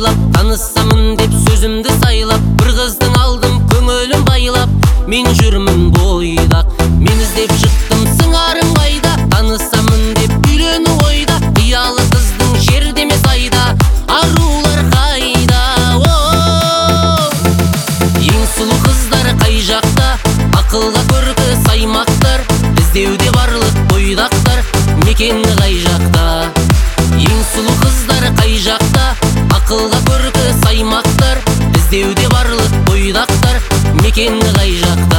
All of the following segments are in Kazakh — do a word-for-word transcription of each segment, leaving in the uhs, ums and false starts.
сыйлап, танысамын деп сөзімді сайлап, бір қыздың алдым көңілім байлап. Мен жүрмін бойдақ, мен іздеп шықтым сыңарым қайда, танысамын деп үйлену ойда, қиялы қыздың жерде емес айда, арулар қайда. Оу, ең сұлу қыздар қай жақта, ақылға көркі саймақтар, іздеуде барлық бойдақтар, мекені қай жақта. Ең сұлу қыздар қай жақта, ақылға көркі саймақтар, іздеуде барлық бойдақтар, мекені қай жақта.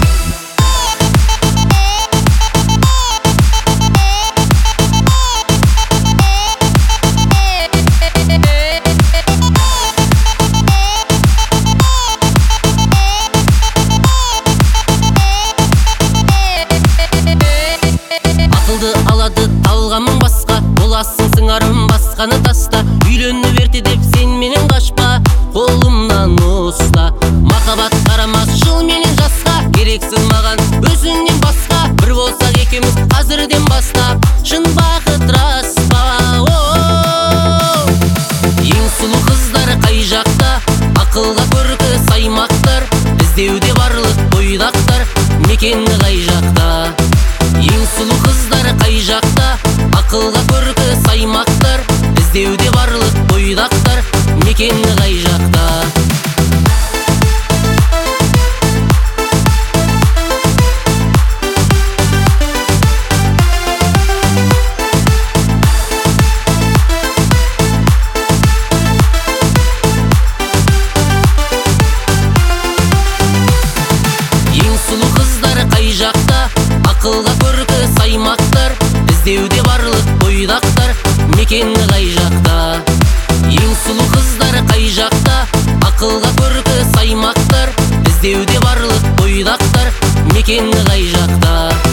Ақылды алады талғамың басқа, боласың сыңарым басқаны таста. Үйлену ерте деп сен менен қашпа, қолымнан ұста. Махаббат қарамас жыл менен жасқа, керексің маған өзіңнен басқа. Бір болсақ екеуміз қазірден бастап, шын бақыт рас па? Оу, ең сұлу қыздар қай жақта, ақылға көркі саймақтар, іздеуде барлық бойдақтар, мекені қай жақта. Ең сұлу қыздар қай жақта, ақылға көркі саймақтар, іздеуде барлық бойдақтар, мекені қай жақта. Ең сұлу қыздар қай жақта, ақылға көркі саймақтар, іздеуде барлық бойдақтар, мекені қай жақта. Ең сұлу қыздар қай жақта, ақылға көркі саймақтар, іздеуде барлық бойдақтар, мекені қай жақта.